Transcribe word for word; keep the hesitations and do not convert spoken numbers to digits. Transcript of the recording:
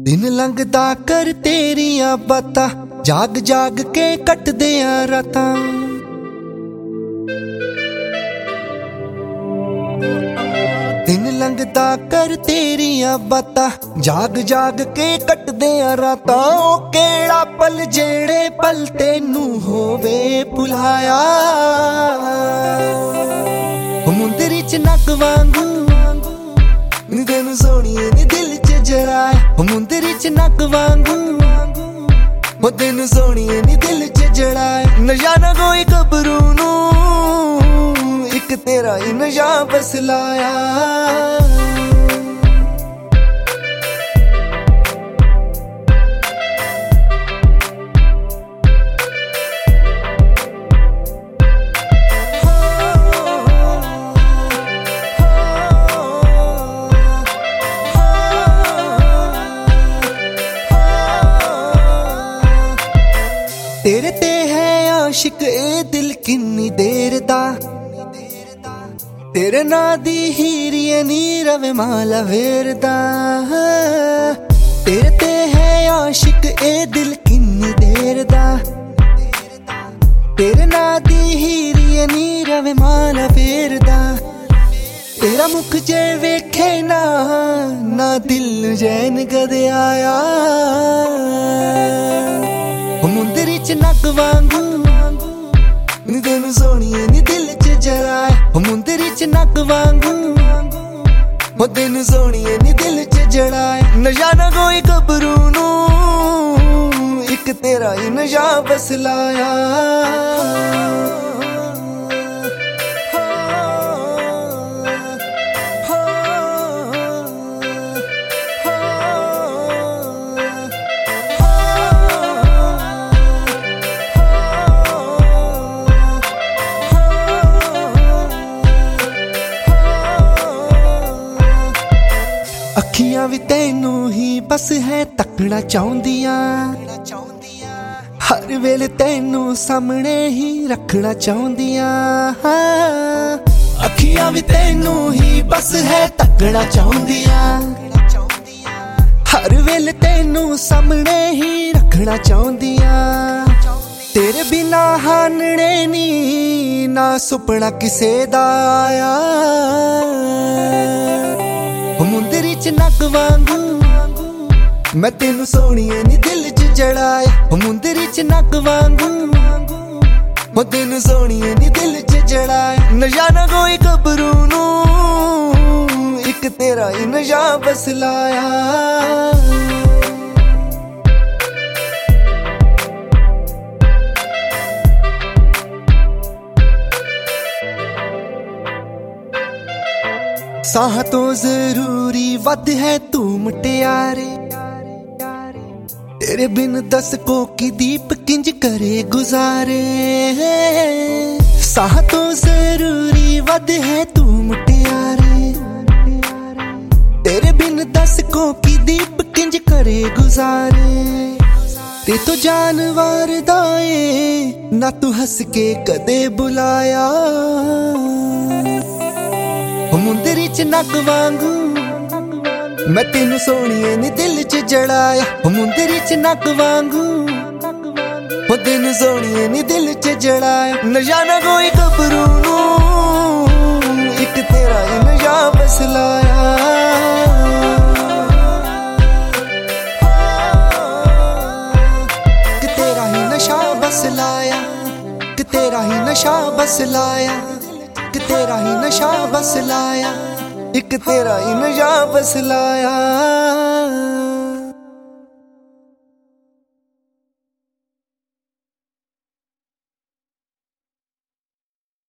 दिन लंघदा कर तेरियां बातां, जाग जाग के कटदे आ रातां। दिन लंघदा कर तेरियां बातां, जाग जाग के कटदे आ रातां। ओ केड़ा पल जेड़े पल तेनू होवे भुलाया, मुंदरी च नग वांगू तेनू सोहणिए नी दिल च जड़ाया। मुंदरी च नग वांगू ओ तेनू सोहणिए नी दिल च जड़ाया। नशा ना कोई गबरू नू, इक तेरा ही नशा बस लाया। तेरे ते है आशिक ए दिल किन्नी देर दा, तेरे ना दी हीरिए नी रवे माला वेरदा। तेरे ते है आशिक ए दिल किन्नी देर दा, तेरे ना दी हीरिए नी रवे माला वेरदा। तेरा मुख जे वेखे ना, ना दिल जैन कदे आया। मुंदरी च नग वांगू तेनू सोहणिए नी दिल च जड़ाया। मुंदरी च नग वांगू ओ तेनू सोहणिए नी दिल च जड़ाया। नशा ना कोई गबरू नू, इक तेरा ही नशा बस लाया। अखियां भी तेनू ही बस है तकना चाहुंदियां, हर वेले तेनू सामने ही रखना चाहुंदियां। अखियां भी तेनू ही बस है तकना चाहुंदियां, हर वेले तेनू सामने ही रखना चाहुंदियां। तेरे बिना हानने नी ना सुपना किसे दा आया। मुंदरी च नग वांगू मैं तेनू सोहणिए नी दिल च जड़ाया। मुंदरी च नग वांगू ओ तेनू सोहणिए नी दिल च जड़ाया। नशा ना कोई गबरू नू, इक तेरा ही नशा बस लाया। साह तो जरूरी वध है तू मुटियारे, तेरे बिन दस को की दीप किंज करे गुजारे। साह तो जरूरी वध है तू मुटियारे, तेरे बिन दस को की दीप किंज करे गुजारे। ते तो जानवर दाए ना तू हंस के कदे बुलाया। मुंदरी च नग वांगू मैं तेनू सोहणिए नी दिल च जड़ाया। मुंदरी च नग वांगू ओ तेनू सोहणिए नी दिल च जड़ाया। नशा ना कोई गबरू नू, इक तेरा ही नशा बस लाया। कि तेरा ही नशा बस लाया, कि तेरा ही नशा बस लाया, कि तेरा ही नशा बस लाया, इक तेरा ही नशा बस लाया।